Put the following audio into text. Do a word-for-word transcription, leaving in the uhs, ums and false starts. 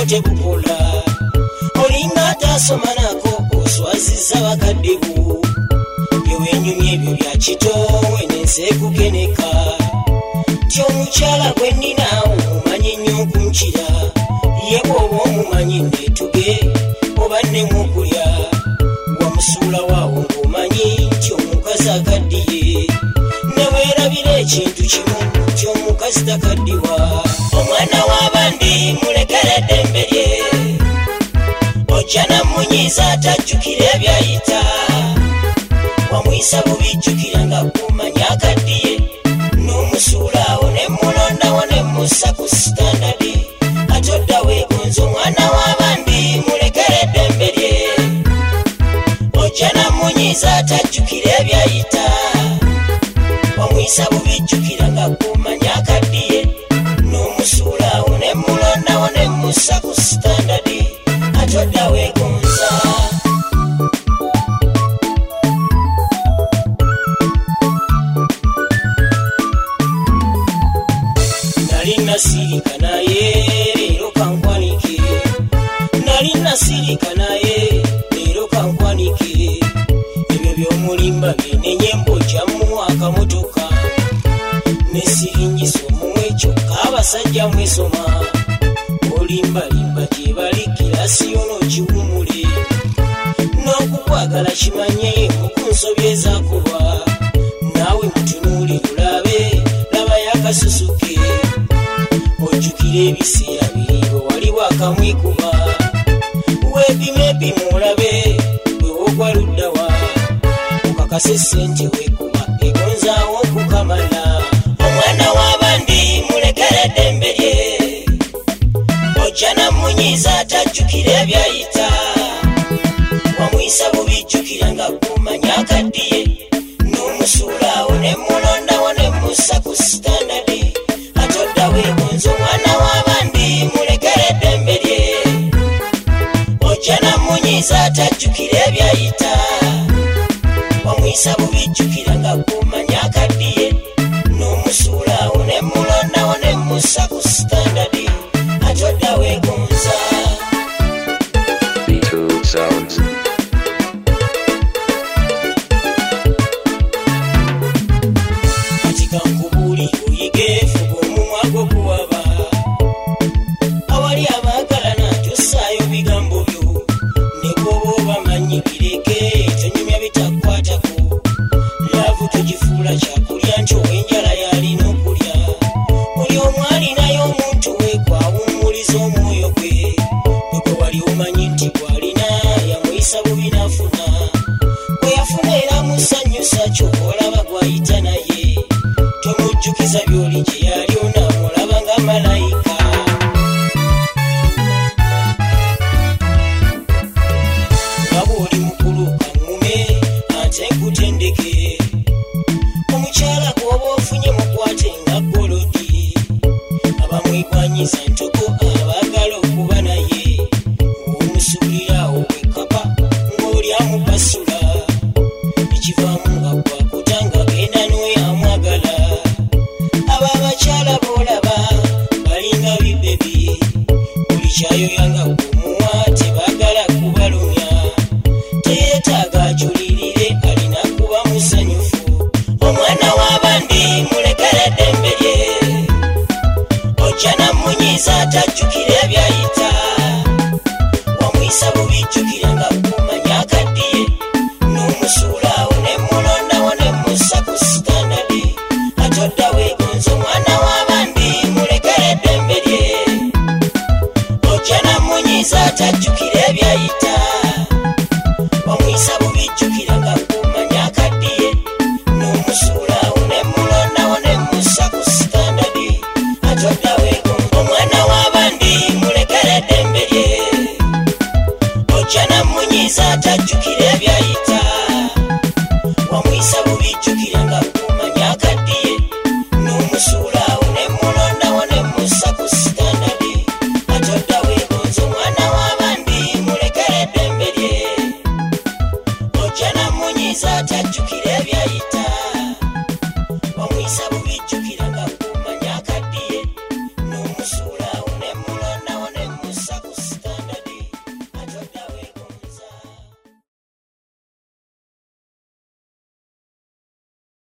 tebukula olinga tasoma nako oswaziza bakaddebu byewenyumya ebyo bya kitowe n'ensekukeneka ti omukyala gwe nnina omumanyi nnyo okumukira ye bw'oba omumanyi neetuge oba nnemuokulya wamusuula waawo ng'omanyi nti omukazi akaddiye neweerabira ekintu kimu nti omukazi takaddiwa omwana w'abandi mulekere eddembe lye ojja namunyiiza atajjukira ebyayita wamuyisa bubijjukira nga kumanya akaddiye n'omusuulaawo ne mulondawo ne mussa ku sitandadi ate odda weegonza omwana w'abandi mulekere eddembe lye ojja namunyiiza atajjukira ebyayita wamuyisa bubijjukira nga kumanya akaddiye n'omusuulaawo ne mulondawo ne mussa ku sitandadi ate odda weegonza nali nasirika naye leero kankwanike nali nasirika naye leero kankwanike ebyo by'omulimba byenenye mbojjamu akamotoka nesiringisa omumwe kyokka abasajja mwesoma olimbalimba gye bali kirasiyo n'okiwumule n'okukwagala kimanye mukunsobya ezakuba naawe mutunuuli lulabe laba yakasusuke ojjukira ebiseera biri bwe wali wakamwekuba weepimeepimu olabe bwe wogwa luddawa okakase ssente weekuba egonzaawo okukamala omwana w'abandi mulekere eddembe lye ojja namunyiiza atajjukira ebyayita wamuyisa bubijjukira nga kumanya akaddiye n'omusuulaawo ne mulondawo ne mussa ku sitandadi ate odda weegonza omwana w'abandi mulekere eddembe lye ojja namunyiiza atajjukira ebyayita wamuyisa bubijjukira nga kumanya akaddiye n'omusuulaawo ne mulondawo ne mussa ku sitandadi ate odda weegonza Sounds. Katika nkubuli oyige fuga omumwa gw'okuwaba awali abaagalana tossaayo bigambo byo ne bw'oba obamanyi bireke tonyumya bitakwatako laavu togifuula kyakulya nti ow'enjala yalina okulya buli omu alinayo omuntu we kwawummuliza omwoyo gwe bwe gwe wali omanyi nti gwalina yamuyisa bubi n'afuna bwe yafuna era musanyusa ky'olaba gwayita naye tomujjukiza by'oli gye yali onaamulaba nga malayika nga bw'oli mukulu kaŋŋume ate nkutendeke omukyala gw'oba ofunye mukwate nga golodi abamwegwanyiza ntoko abaagala okuba naye omusuulirawo bwekapa ng'oli amupasula ekivaamu nga gwakuta nga genda n'oyo amwagala abo abakyala boolaba balinga bibebi buli kyayoyanga kumuwa tebaagala kubalumya teyeetaaga ajulirire alina kuba musanyufu omwana w'abandi mulekere eddembe lye ojja namunyiiza atajjukira ebyayita wamuyisa bubijjukira nga kumanya akaddiye n'omusuulaawo ne mulondawo ne mussa ku sitandadi ate odda weegonza omwana w'abandi mulekere eddembe lye ojja namunyiiza atajjukira ebyayita